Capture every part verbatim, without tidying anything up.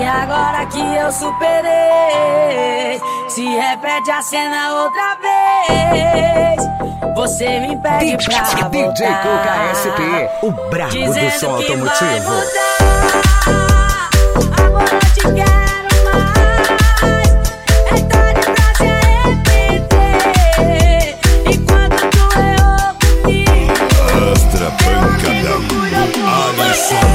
E agora que eu superei, se repete a cena outra vez. Você me pede pra voltar, D J Cuca S P, o brabo do som automotivo. Agora eu te quero mais, é tarde pra se arrepender. Enquanto tu errou comigo, Astra pancada, Alisson.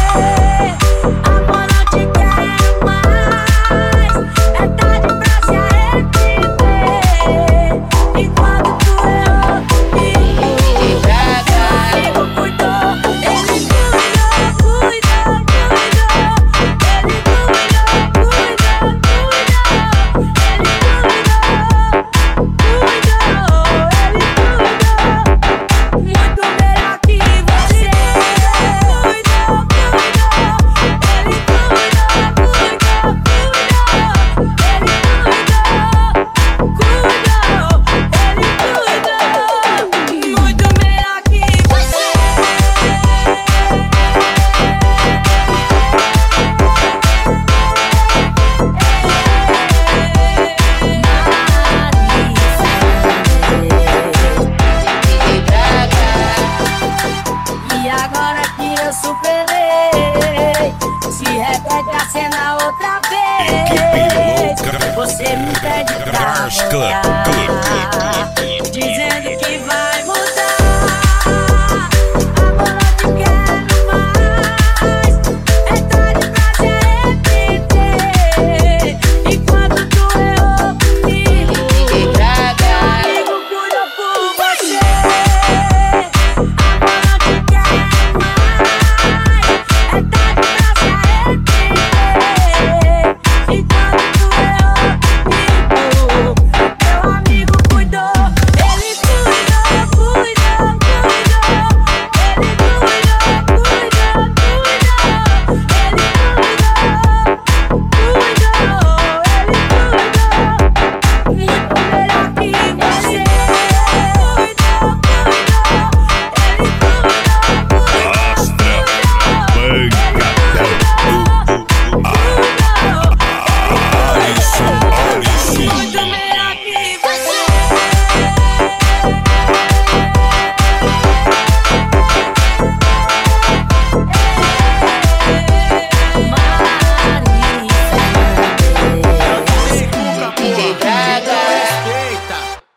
amor, não te quero mais, é tarde pra se arrepender. Enquanto tu errou comigo, amigo cuidou, ele cuidou, cuidou, cuidou. Ele cuidou, cuidou, cuidou. Ele cuidou, cuidou, ele cuidou. Muito melhor que você. Cuidou, cuidou. Ele cuidou, cuidou, cuidou. Ele cuidou, cuidou. Ele cuidou. Muito melhor que você. E agora que eu superei, se repete a cena outra vez. Você me pede pra Crash Club, voltar, Club, Club, Club. dizendo